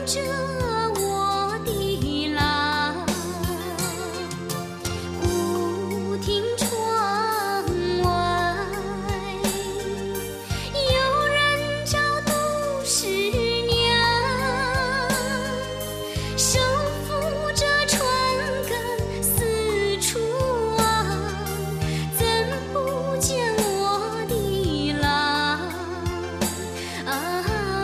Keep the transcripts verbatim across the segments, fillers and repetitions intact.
着我的郎，忽听窗外有人叫杜十娘，手扶着船杆四处望，怎不见我的郎啊？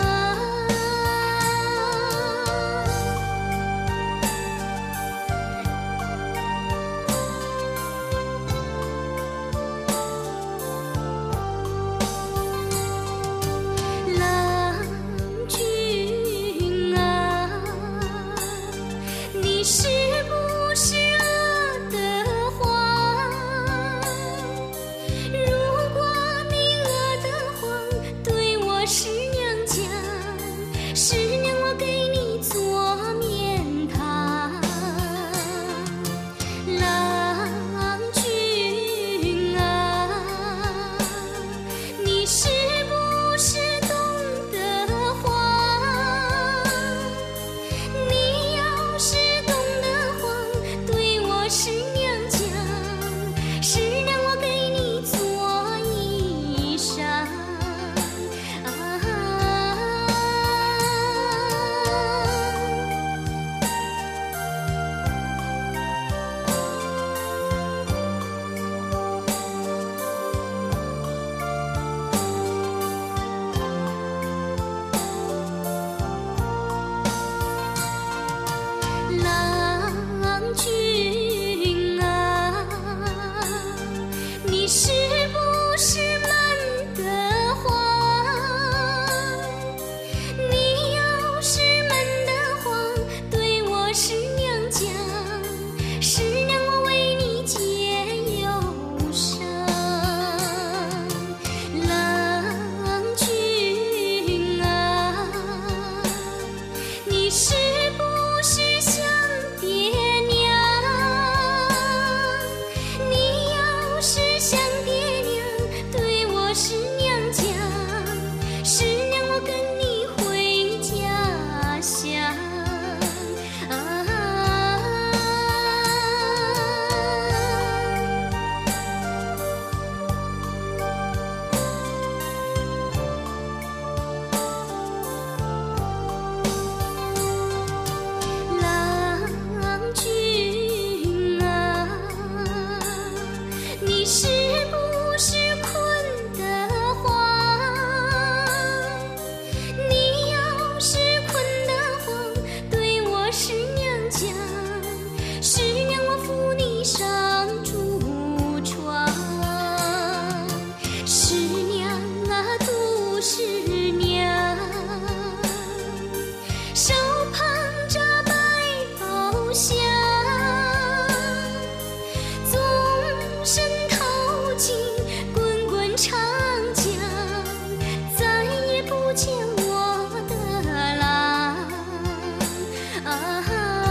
郎君啊，你是不是饿得慌？如果你饿得慌，对我师娘讲，师娘我给你做面汤。郎君啊，你是不是懂得慌？你要是懂得慌，对我师娘讲，师娘我给你做衣裳啊。郎君啊，你是不是闷得慌？你要是闷得慌，对我师娘讲，师娘我为你解忧伤。郎君啊，你是不是想爹娘？你要是想爹娘，对我师娘讲，师娘我跟你回家乡啊。郎君啊，你是不是困得慌？你要是困得慌，对我师娘讲，师娘我扶你上竹床。师娘啊，杜十娘，手捧着百宝箱，纵身投进滚滚长江，再也不见我的郎啊。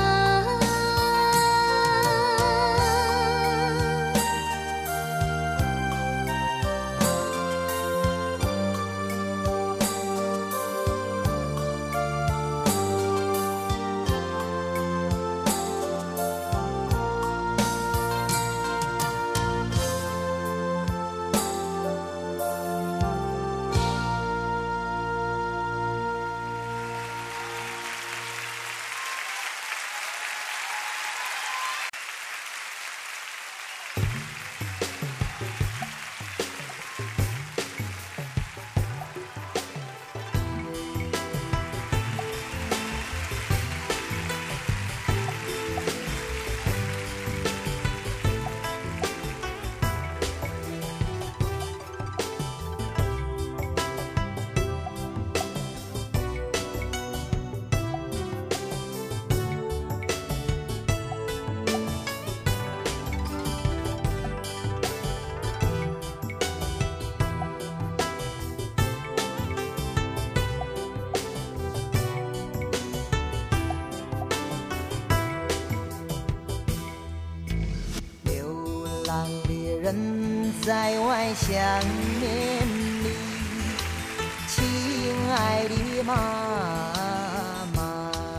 人在外想念你，亲爱的妈妈。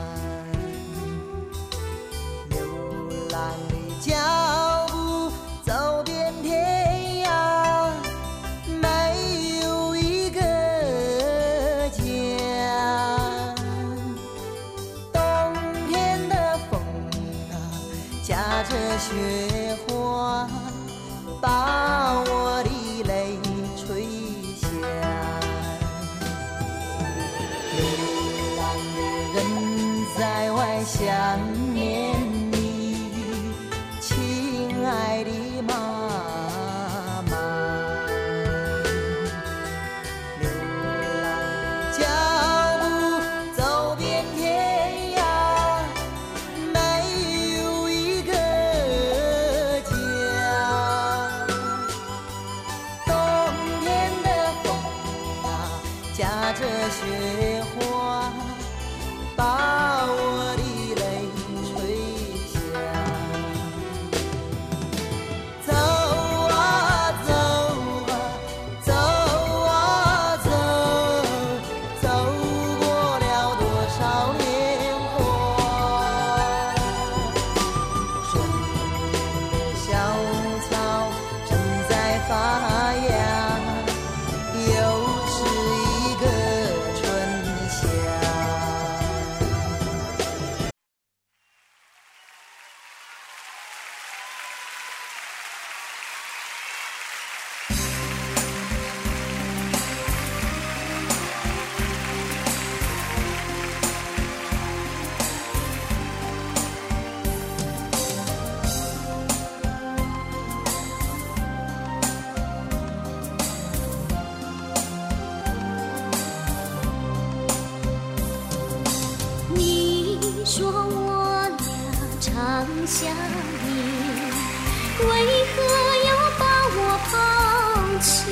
雪花把我的泪吹响。流浪的人在外想念你，亲爱的妈妈。流浪的脚步走遍天涯，没有一个家。冬天的风啊，夹着雪花，把我的泪吹响。走啊走啊走啊走，走过了多少年华。春天的小草正在发芽，又是一个春夏。 你说我俩常相依，为何要把我抛弃？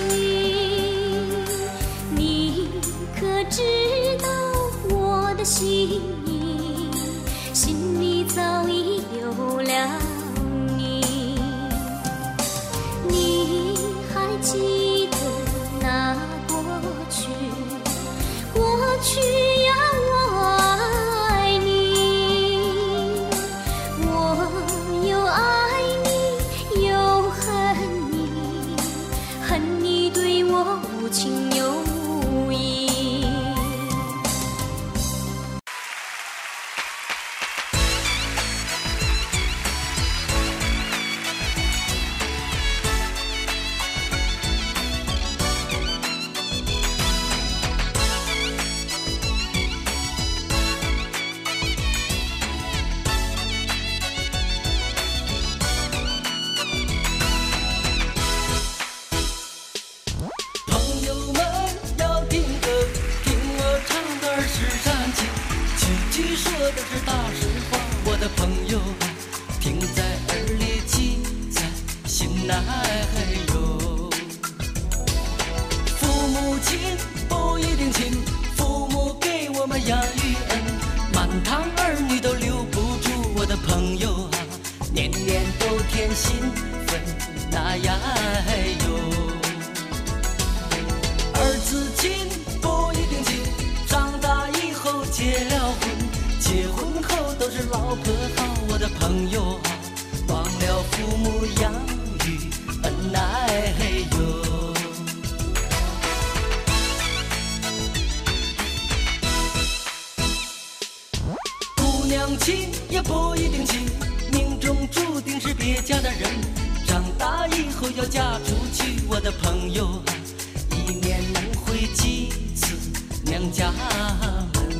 你可知道我的心意？心里早已有了你。你还记得那过去？过去呀，我爱你，我又爱你，又恨你，恨你对我无情又无义。 朋友们要听歌，听我唱段实战情，句句说的是大实话。我的朋友啊，听在耳里，记在心内哟。父母亲不一定亲，父母给我们养育恩，满堂儿女都留不住。我的朋友啊，年年都添新婚那呀哟。儿子亲不一定亲，长大以后结了婚，结婚后都是老婆好。我的朋友啊，忘了父母养育恩爱哟。姑娘亲也不一定亲，命中注定是别家的人，长大以后要嫁出去。我的朋友啊，一年能回几次娘家门？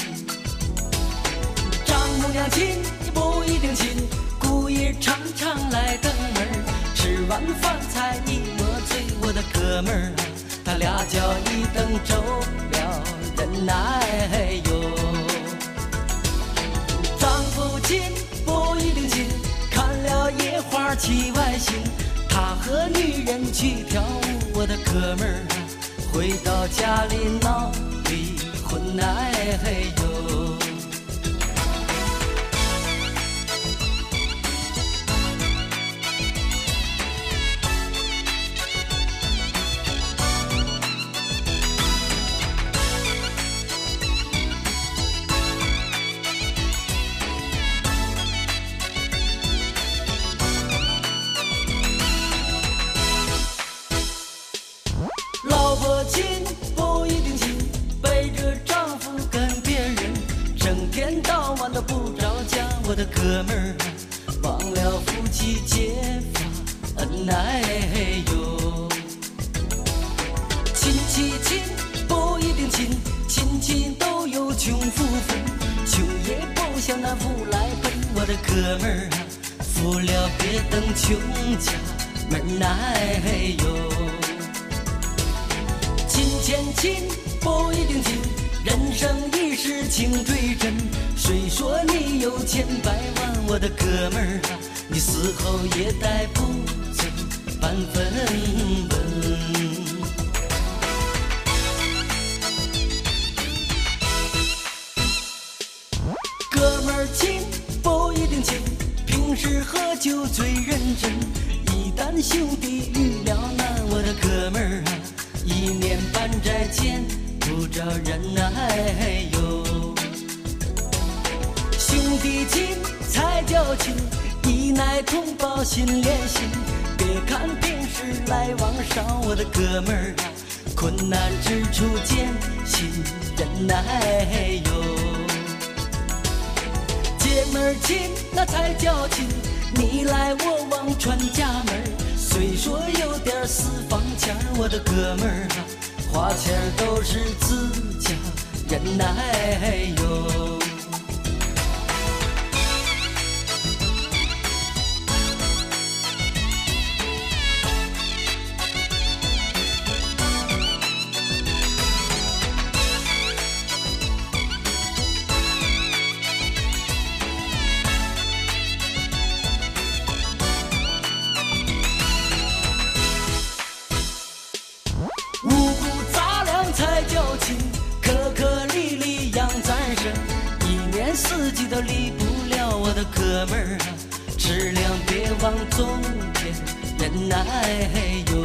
丈母娘亲也不一定亲，姑爷常常来登门，吃完饭才一抹嘴。我的哥们儿啊，他俩叫一等走了人来哟。丈夫亲不一定亲，看了野花起外心，他和女人去跳舞。我的哥们儿啊，回到家里闹离婚哎嘿哟。老婆亲不一定亲，背着丈夫跟别人，整天到晚都不着家。我的哥们儿啊，忘了夫妻亲，亲戚都有穷富分，穷也不像那富来笨。我的哥们儿啊，富了别等穷家门来哟。亲欠亲不一定亲，人生一世情对真。虽说你有千百万，我的哥们儿啊，你死后也带不走半分文。哥们儿亲不一定亲，平时喝酒最认真。一旦兄弟遇了难，我的哥们儿啊，一年半载见不着人哎呦。兄弟亲才叫亲，一乃同胞心连心。别看平时来往少，我的哥们儿啊，困难之处见亲人哎呦。姐们儿亲那才叫亲，你来我往传家门。虽说有点私房钱，我的哥们儿啊，花钱都是自家人哎呦。四季都离不了我的哥们儿啊，质量别忘中间人哎呦。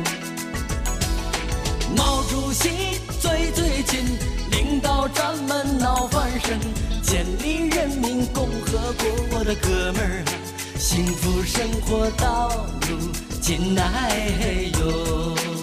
毛主席最最近，领导咱们闹翻身，建立人民共和国，我的哥们儿啊，幸福生活道路近哎呦。